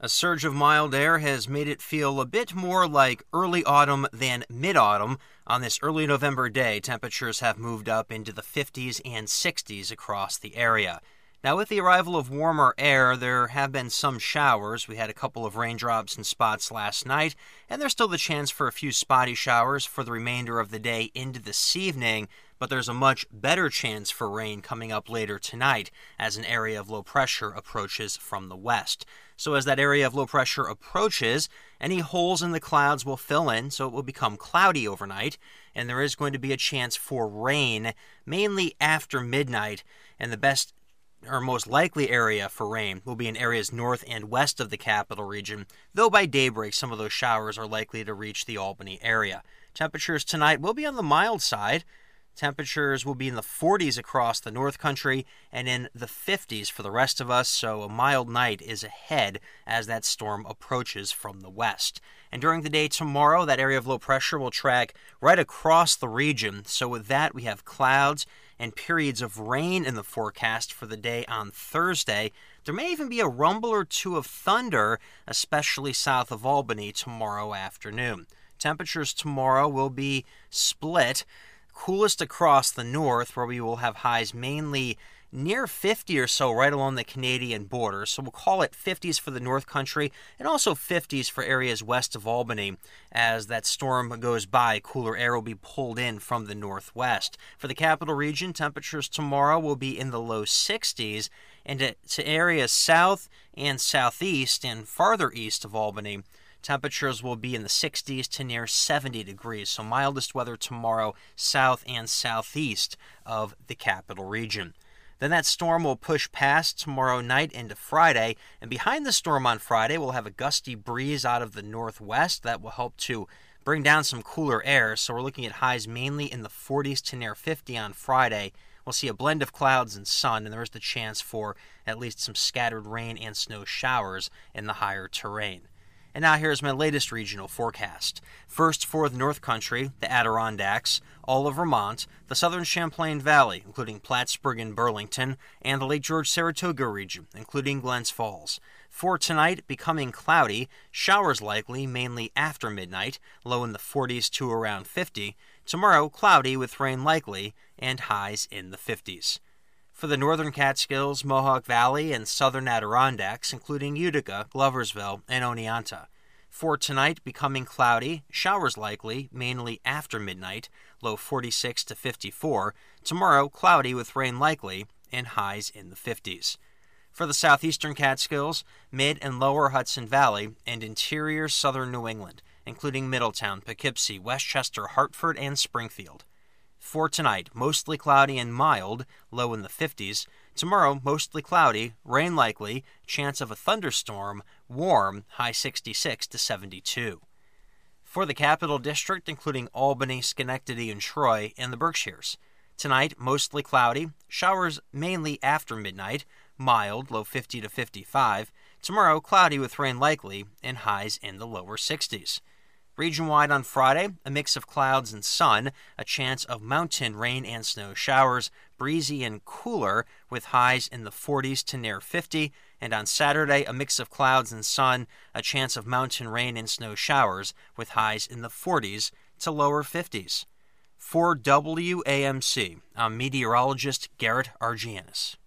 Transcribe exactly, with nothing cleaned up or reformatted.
A surge of mild air has made it feel a bit more like early autumn than mid-autumn. On this early November day, temperatures have moved up into the fifties and sixties across the area. Now, with the arrival of warmer air, there have been some showers. We had a couple of raindrops in spots last night, and there's still the chance for a few spotty showers for the remainder of the day into this evening, but there's a much better chance for rain coming up later tonight as an area of low pressure approaches from the west. So as that area of low pressure approaches, any holes in the clouds will fill in, so it will become cloudy overnight, and there is going to be a chance for rain, mainly after midnight, and the best or most likely area for rain will be in areas north and west of the capital region, though by daybreak some of those showers are likely to reach the Albany area. Temperatures tonight will be on the mild side. Temperatures will be in the forties across the North Country and in the fifties for the rest of us, so a mild night is ahead as that storm approaches from the west. And during the day tomorrow, that area of low pressure will track right across the region, so with that we have clouds and periods of rain in the forecast for the day on Thursday. There may even be a rumble or two of thunder, especially south of Albany tomorrow afternoon. Temperatures tomorrow will be split. Coolest across the north, where we will have highs mainly near fifty or so right along the Canadian border. So we'll call it fifties for the North Country and also fifties for areas west of Albany. As that storm goes by, cooler air will be pulled in from the northwest. For the capital region, temperatures tomorrow will be in the low sixties, and to areas south and southeast and farther east of Albany, temperatures will be in the sixties to near seventy degrees, so mildest weather tomorrow south and southeast of the capital region. Then that storm will push past tomorrow night into Friday, and behind the storm on Friday, we'll have a gusty breeze out of the northwest that will help to bring down some cooler air, so we're looking at highs mainly in the forties to near fifty on Friday. We'll see a blend of clouds and sun, and there is the chance for at least some scattered rain and snow showers in the higher terrain. And now here's my latest regional forecast. First for the North Country, the Adirondacks, all of Vermont, the southern Champlain Valley, including Plattsburgh and Burlington, and the Lake George-Saratoga region, including Glens Falls. For tonight, becoming cloudy, showers likely, mainly after midnight, low in the forties to around fifty. Tomorrow, cloudy with rain likely, and highs in the fifties. For the northern Catskills, Mohawk Valley, and southern Adirondacks, including Utica, Gloversville, and Oneonta. For tonight, becoming cloudy, showers likely, mainly after midnight, low forty-six to fifty-four. Tomorrow, cloudy with rain likely, and highs in the fifties. For the southeastern Catskills, mid and lower Hudson Valley, and interior southern New England, including Middletown, Poughkeepsie, Westchester, Hartford, and Springfield. For tonight, mostly cloudy and mild, low in the fifties. Tomorrow, mostly cloudy, rain likely, chance of a thunderstorm, warm, high sixty-six to seventy-two. For the Capital District, including Albany, Schenectady, and Troy, and the Berkshires. Tonight, mostly cloudy, showers mainly after midnight, mild, low fifty to fifty-five. Tomorrow, cloudy with rain likely, and highs in the lower sixties. Region-wide on Friday, a mix of clouds and sun, a chance of mountain rain and snow showers, breezy and cooler with highs in the forties to near fifty, and on Saturday, a mix of clouds and sun, a chance of mountain rain and snow showers with highs in the forties to lower fifties. For W A M C, I'm meteorologist Garrett Argianis.